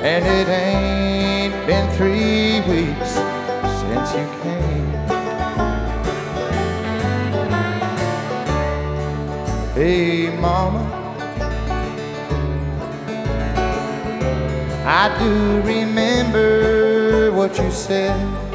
and it ain't been 3 weeks since you came. Hey, Mama, I do remember what you said.